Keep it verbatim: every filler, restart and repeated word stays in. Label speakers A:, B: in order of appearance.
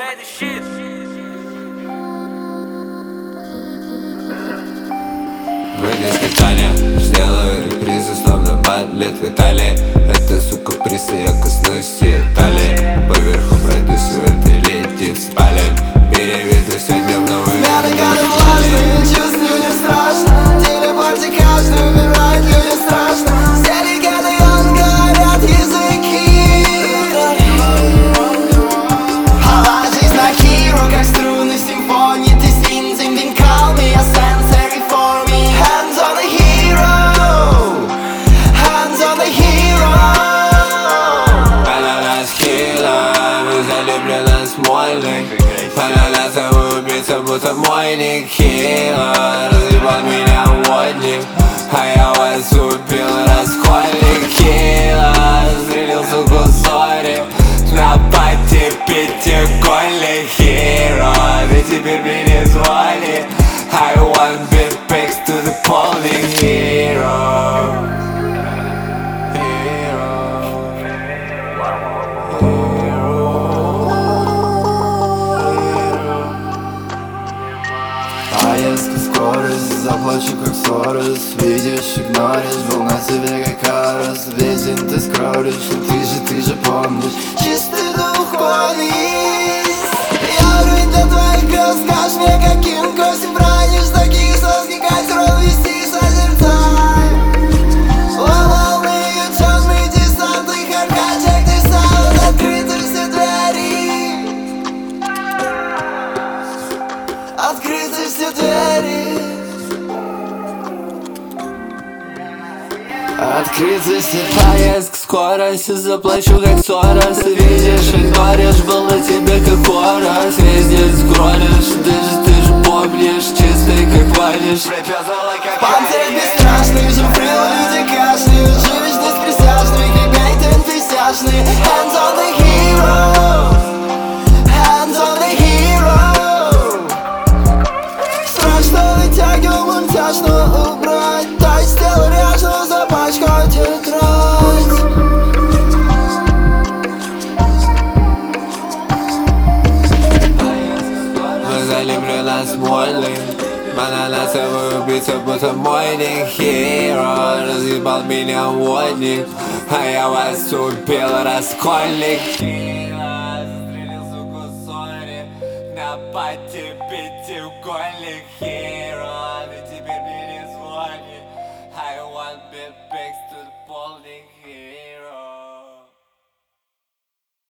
A: the shit.
B: Выйди с питания, сделаю репризы, словно балет в Италии. Это, сука, приз, и я коснусь ее талии. Поверху пройдусь в этой летит спален. Переведу сегодня в новый мир.
C: Взгляды влажные, чувствую, не страшно. Телепорте каждый умирает, людям страшно. Все легенды, он горят языки. А жизнь на hero, как струны симфонии. Ты син, зим, дин, call me a sensory for me. Hands on the hero, hands on the hero.
B: Ананас хила, мы залюблена смольный. Ананасовый убийца, будто мой ник хила. Разъебал меня водник, а я вас убил, раскольник хила. Застрелил, суку, сори, на пати пятигольный хиро. Ведь теперь меня звали I want big pics to the polling hero.
C: Поездка, скорость, заплачу как сорос. Видишь, игноришь, был на себе как арос. Весь день ты скроллишь, но ты же, ты же помнишь. Чистый духовный. Я рвать для твоих грез, скажешь мне, каким костям бранишь. Таких соски, как срок вести созерцай. Волны, темный десант, их аркачек, ты сам. Открыты все двери, открыты все двери.
B: Открыться все поездка, скорость, заплачу как сорос. Видишь, игноришь, был на тебе как хорос. Весь день скроллишь, ты же, ты же помнишь, чистый как валишь.
C: Панцирь бесстрашный, жуфрил, люди кашляют. Живичность присяжный, как гайтен присяжный. Hands on the hero, hands on the hero. Страшно вытягивал мультяшно убрать. Дай стел ряжно запачкать тетрадь.
B: Мы залюблена смольный. Ананасовый убийца, будто мой ник хиро. Разъебал меня водник, а я вас убил, раскольник хиро. Застрелил, суку, сори, на пати пятиугольник хиро. Ведь теперь мне не звонит I want big pics to the polling hero.